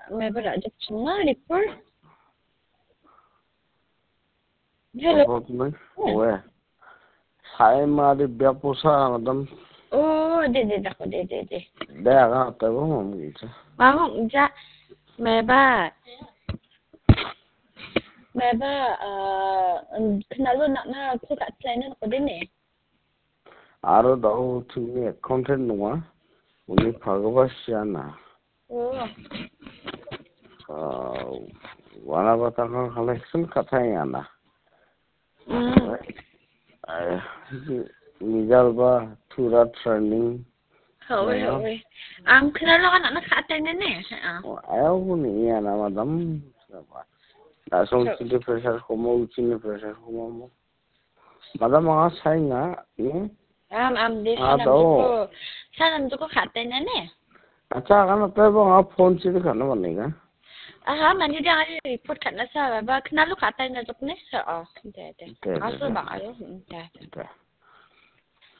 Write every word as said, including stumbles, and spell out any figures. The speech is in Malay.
मैं बड़ा जब सुना report hello Report mấy ủa sai mà đi béo bố sa mà đâm oh de de dakho de de de đẻ ra tới bố mà nghĩ chứ ba không ja मैं ba मैं ba kenalo nak na ko kat plan ko din eh 아로 너 중에 컨텐츠 누가 우리 바가바시아나 oh 어 와나바타가 컬렉션 같아야 나 mm 미잘바 투라 트레이닝 thôi thôi am kenalo kan nak na kat plan ni ah ayaw ko niya na madam dasong sili pressure ko mo chini pressure ko mo madam mga say nga eh am am de sanam ko sanam ko kat plan ni acha kan tayo ba nga phone sili kana maniga ah man dia ada report kat na sa ba kenalo kat plan na jok ni ah de de aso ba ayo de